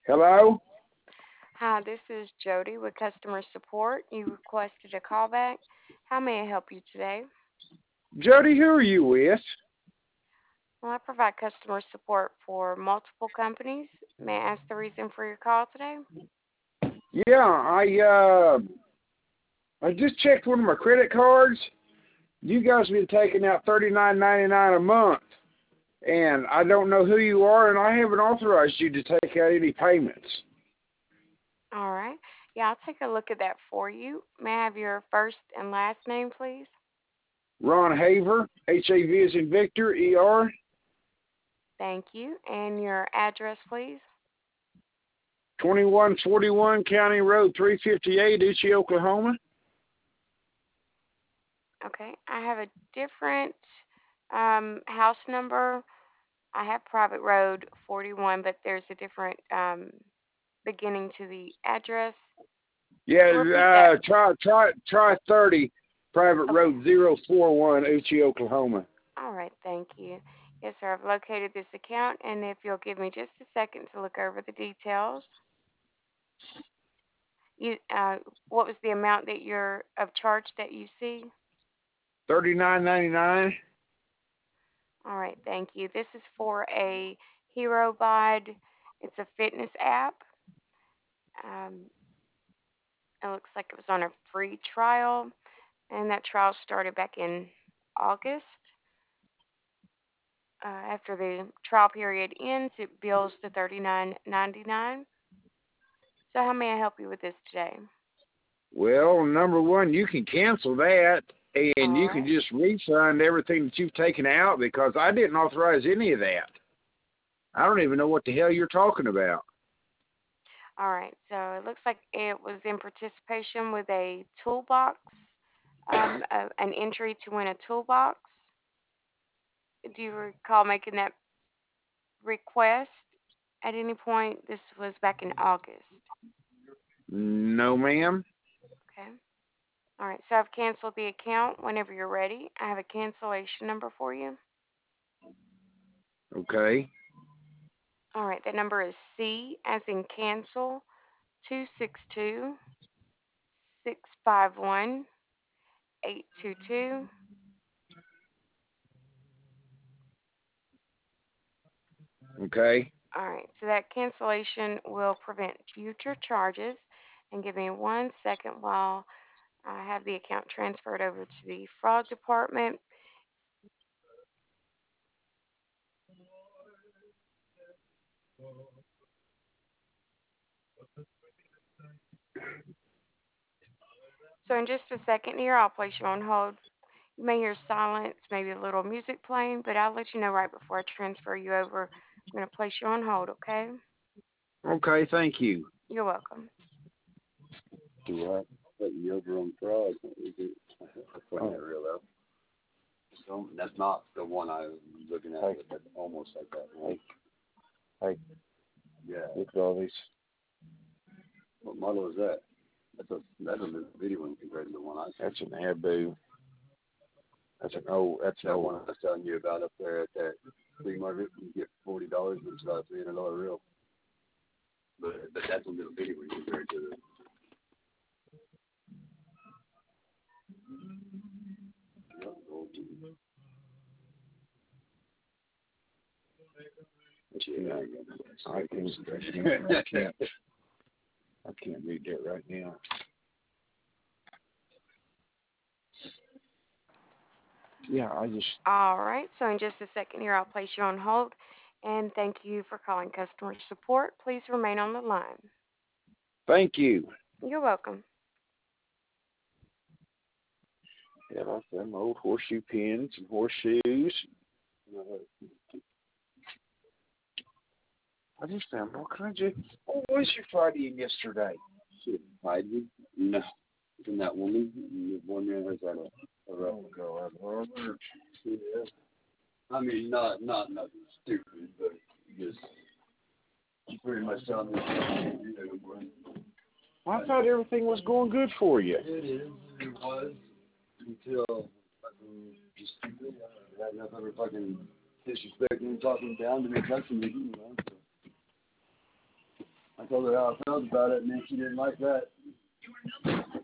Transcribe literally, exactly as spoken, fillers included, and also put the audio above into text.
Hello? Hi, this is Jody with customer support. You requested a callback. How may I help you today? Jody, who are you with? Well, I provide customer support for multiple companies. May I ask the reason for your call today? Yeah, I uh I just checked one of my credit cards. You guys have been taking out thirty-nine ninety-nine a month. And I don't know who you are, and I haven't authorized you to take out any payments. All right. Yeah, I'll take a look at that for you. May I have your first and last name, please? Ron Haver, H A V as in Victor, E R. Thank you. And your address, please? twenty-one forty-one County Road three fifty-eight, Uchi, Oklahoma. Okay. I have a different um, house number. I have private road forty-one, but there's a different um, beginning to the address. Yeah, Repeat that. uh, try try try thirty, Private Okay. Road zero four one, Uchi, Oklahoma. All right. Thank you. Yes, sir. I've located this account, and if you'll give me just a second to look over the details. You, uh, what was the amount that you're of charge that you see? thirty-nine ninety-nine. All right. Thank you. This is for a Hero Bod. It's a fitness app. Um, it looks like it was on a free trial, and that trial started back in August. Uh, after the trial period ends, it bills to thirty-nine ninety-nine. So how may I help you with this today? Well, number one, you can cancel that, and All you can right. just refund everything that you've taken out because I didn't authorize any of that. I don't even know what the hell you're talking about. All right. So it looks like it was in participation with a toolbox, um, a, an entry to win a toolbox. Do you recall making that request at any point? This was back in August. No, ma'am. Okay. All right. So I've canceled the account whenever you're ready. I have a cancellation number for you. Okay. All right. That number is C as in cancel two six two six five one eight two two. Okay. All right, so that cancellation will prevent future charges. And give me one second while I have the account transferred over to the fraud department. So in just a second here, I'll place you on hold. You may hear silence, maybe a little music playing, but I'll let you know right before I transfer you over. I'm going to place you on hold, okay? Okay, thank you. You're welcome. Do what? Put you over on fraud. That's putting that real out. So that's not the one I was looking at. Hey. That's almost like that. Hey. Hey. Yeah. Look at all these. What model is that? That's a that's a video one compared to the one I saw. That's an Abu. That's an old. That's that one I was telling you about up there at that flea market. You get forty dollars, but it's about a three hundred dollar reel. But but that's a little video one compared to the. Yeah, I can't, I can't, I can't read that right now. Yeah, I just. All right, so in just a second here, I'll place you on hold. And thank you for calling customer support. Please remain on the line. Thank you. You're welcome. Yeah, like them old horseshoe pins and horseshoes. I just found all kinds of. What was your Friday and yesterday? Shit, Heidi? No. Isn't that woman? One man has that a, a rough go out of yeah. I mean, not not nothing stupid, but just you pretty much telling me, you know, Well, I thought everything was going good for you. It is. It was until fucking just stupid. I had enough of her fucking disrespecting and talking down to me, touching me, you know. So. Like told her how I felt about it, and then she didn't like that.